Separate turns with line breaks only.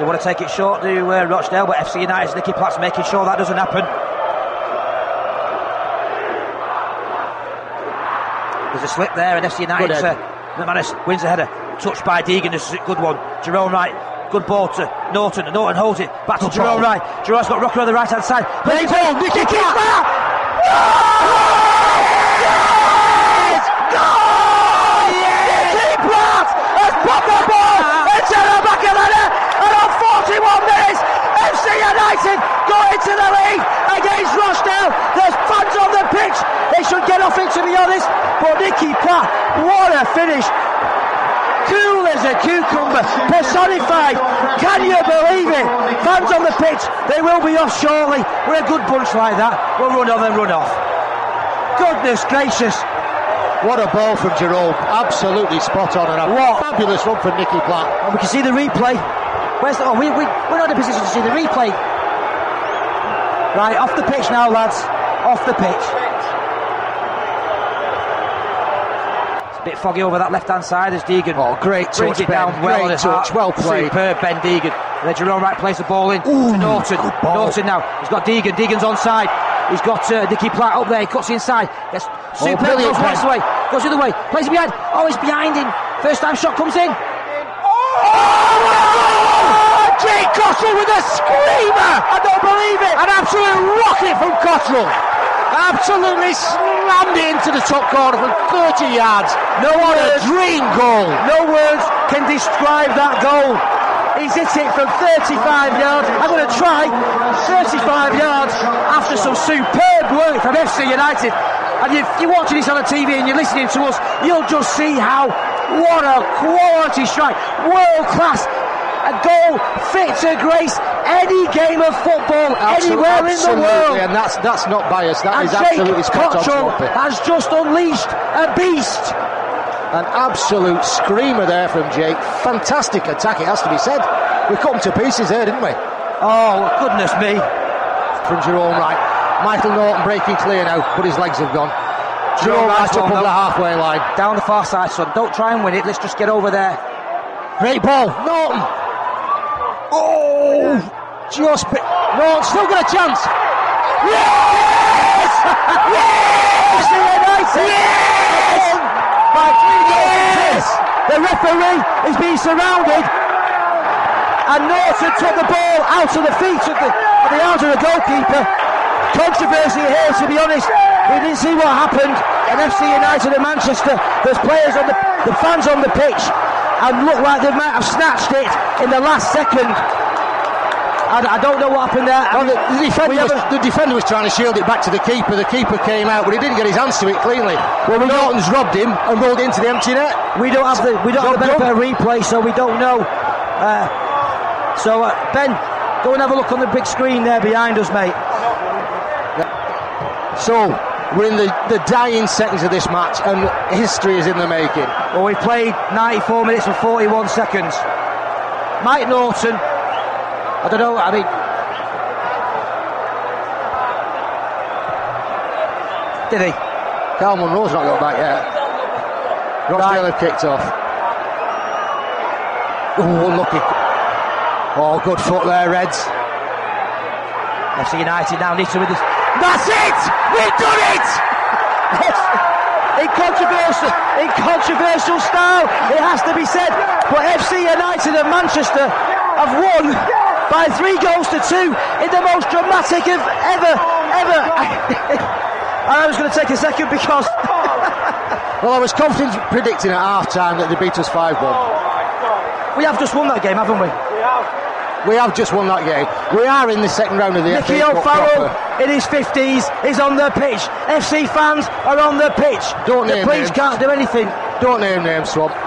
They want to take it short to Rochdale, but FC United's Nicky Platt's making sure that doesn't happen. There's a slip there, and FC United McManus wins the header. Touched by Deegan, this is a good one. Jerome Wright, good ball to Norton, and Norton holds it back to Jerome Wright. Jerome's got Rocker on the right hand side. Play ball, Nicky Platt! Yes! Goal! Yes! Nicky Platt has popped the ball into the back of the net, and on 41 minutes, FC United go into the lead against Rochdale. There's fans on the pitch. They should get off it, to be honest. But Nicky Platt, what a finish! Cool as a cucumber, personified. Can you believe it? Fans on the pitch, they will be off shortly. We're a good bunch like that. We'll run on and run off. Goodness gracious.
What a ball from Jerome. Absolutely spot on. And a fabulous run from Nicky Platt.
And we can see the replay. Where's the... we're not in a position to see the replay. Right, off the pitch now, lads. Off the pitch. A bit foggy over that left-hand side as Deegan.
Oh, great touch,
it
Ben.
down well.
Great touch, well played.
Superb, Ben Deegan. And then Jerome Wright plays the ball in to Norton. Norton now. He's got Deegan. Deegan's onside. He's got Nicky Platt up there. He cuts inside. Yes, superb. Goes the way. Goes the other way. Plays it behind. Oh, he's behind him. First time shot comes in.
Oh! Jake Cottrell with a screamer!
I don't believe it.
An absolute rocket from Cottrell. Absolutely slammed it into the top corner from 30 yards. What a dream goal.
No words can describe that goal. He's hit it from 35 yards. I'm going to try 35 yards after some superb work from FC United. And if you're watching this on the TV and you're listening to us, you'll just see what a quality strike. World class. A goal fit to grace any game of football anywhere in the world.
And that's not biased. That is absolutely spot on.
Cottrell has just unleashed a beast.
An absolute screamer there from Jake. Fantastic attack, it has to be said. We cut him to pieces there, didn't we?
Oh, goodness me.
From Jerome Wright. Michael Norton breaking clear now, but his legs have gone. Jerome Wright up on the halfway line.
Down the far side, son. Don't try and win it. Let's just get over there.
Great ball. Norton. Oh! Norton's still got a chance.
Yes! Yes! Yes! By 3 goals. The referee is being surrounded, and Norton took the ball out of the feet of the arms of the goalkeeper. Controversy here, to be honest. We didn't see what happened at FC United at Manchester. There's players on the fans on the pitch, and look like they might have snatched it in the last second. I don't know what happened there.
Well, the defender was trying to shield it back to the keeper. The keeper came out, but he didn't get his hands to it cleanly. Well, Norton's robbed him and rolled into the empty net.
We don't have the benefit of replay, so we don't know. Ben, go and have a look on the big screen there behind us, mate.
So we're in the dying seconds of this match, and history is in the making.
Well, we've played 94 minutes and 41 seconds. Mike Norton, I don't know, I mean... Did he?
Carl Munro's not got back yet. Rochdale have kicked off. Oh, unlucky. Oh, good foot there, Reds.
FC United now need to win this.
That's it! We've done it!
In controversial style, it has to be said. But FC United and Manchester have won by 3 goals to 2 in the most dramatic of ever. And I was going to take a second because...
Well, I was confident predicting at half-time that they beat us 5-1.
We have just won that game, haven't we?
We have just won that game. We are in the second round of the FA
Nicky
Cup
O'Farrell
proper.
in his 50s is on the pitch. FC fans are on the pitch.
Don't name
names. Can't do anything.
Don't name names, Swamp.